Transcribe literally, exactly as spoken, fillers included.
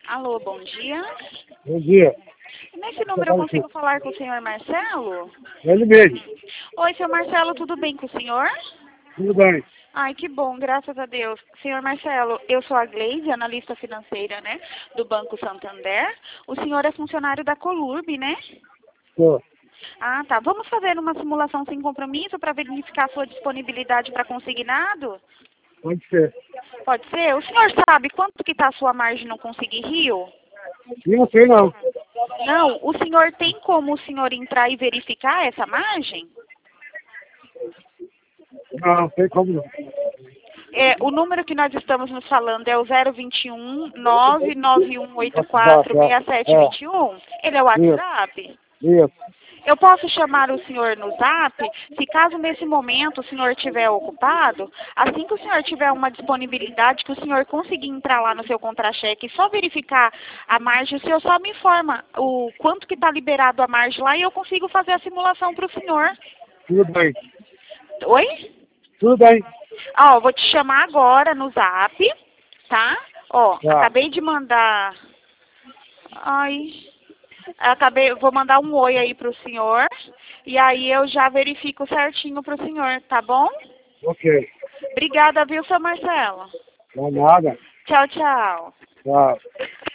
Alô, bom dia. Bom dia. Nesse número eu consigo falar com o senhor Marcelo? Ele mesmo. Oi, senhor Marcelo, tudo bem com o senhor? Tudo bem. Ai, que bom, graças a Deus. Senhor Marcelo, eu sou a Gleide, analista financeira, né, do Banco Santander. O senhor é funcionário da Colurb, né? Tô. Ah, tá. Vamos fazer uma simulação sem compromisso para verificar a sua disponibilidade para consignado? Pode ser. Pode ser? O senhor sabe quanto que está a sua margem no Consigne Rio? Não sei não. Não, o senhor tem como o senhor entrar e verificar essa margem? Não, tem como não. É, o número que nós estamos nos falando é o zero vinte e um, nove nove um oito quatro, seis sete dois um. Ele é o WhatsApp? Isso. Eu posso chamar o senhor no Zap, se caso nesse momento o senhor estiver ocupado, assim que o senhor tiver uma disponibilidade, que o senhor conseguir entrar lá no seu contra-cheque e só verificar a margem, o senhor só me informa o quanto que está liberado a margem lá e eu consigo fazer a simulação para o senhor. Tudo bem. Oi? Tudo bem. Ó, eu vou te chamar agora no Zap, tá? Ó, Tá. acabei de mandar... Ai... Acabei, vou mandar um oi aí pro senhor, e aí eu já verifico certinho pro senhor, tá bom? Ok. Obrigada, viu, seu Marcelo? Não é nada. Tchau, tchau. Tá.